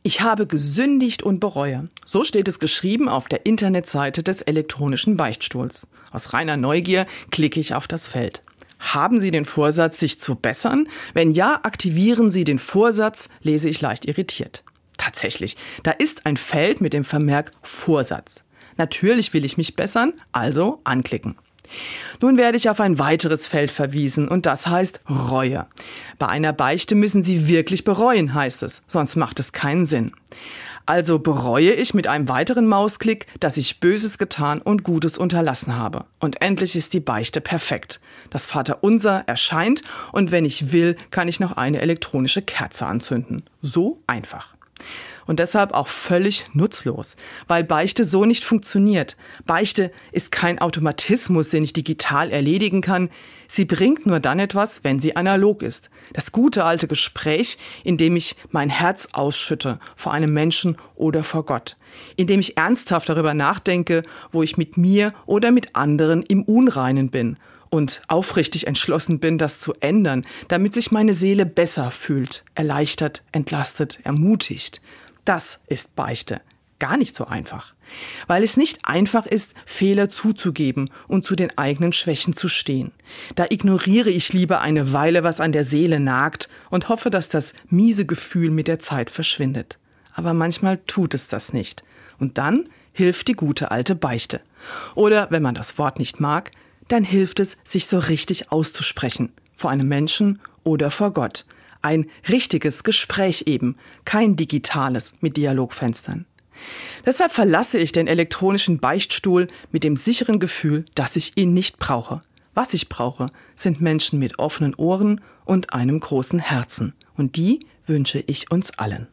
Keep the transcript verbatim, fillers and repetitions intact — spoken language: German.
Ich habe gesündigt und bereue. So steht es geschrieben auf der Internetseite des elektronischen Beichtstuhls. Aus reiner Neugier klicke ich auf das Feld. Haben Sie den Vorsatz, sich zu bessern? Wenn ja, aktivieren Sie den Vorsatz, lese ich leicht irritiert. Tatsächlich, da ist ein Feld mit dem Vermerk Vorsatz. Natürlich will ich mich bessern, also anklicken. Nun werde ich auf ein weiteres Feld verwiesen und das heißt Reue. Bei einer Beichte müssen Sie wirklich bereuen, heißt es, sonst macht es keinen Sinn. Also bereue ich mit einem weiteren Mausklick, dass ich Böses getan und Gutes unterlassen habe. Und endlich ist die Beichte perfekt. Das Vaterunser erscheint und wenn ich will, kann ich noch eine elektronische Kerze anzünden. So einfach. Und deshalb auch völlig nutzlos, weil Beichte so nicht funktioniert. Beichte ist kein Automatismus, den ich digital erledigen kann. Sie bringt nur dann etwas, wenn sie analog ist. Das gute alte Gespräch, in dem ich mein Herz ausschütte vor einem Menschen oder vor Gott. In dem ich ernsthaft darüber nachdenke, wo ich mit mir oder mit anderen im Unreinen bin. Und aufrichtig entschlossen bin, das zu ändern, damit sich meine Seele besser fühlt, erleichtert, entlastet, ermutigt. Das ist Beichte. Gar nicht so einfach. Weil es nicht einfach ist, Fehler zuzugeben und zu den eigenen Schwächen zu stehen. Da ignoriere ich lieber eine Weile, was an der Seele nagt und hoffe, dass das miese Gefühl mit der Zeit verschwindet. Aber manchmal tut es das nicht. Und dann hilft die gute alte Beichte. Oder, wenn man das Wort nicht mag, dann hilft es, sich so richtig auszusprechen. Vor einem Menschen oder vor Gott. Ein richtiges Gespräch eben, kein digitales mit Dialogfenstern. Deshalb verlasse ich den elektronischen Beichtstuhl mit dem sicheren Gefühl, dass ich ihn nicht brauche. Was ich brauche, sind Menschen mit offenen Ohren und einem großen Herzen. Und die wünsche ich uns allen.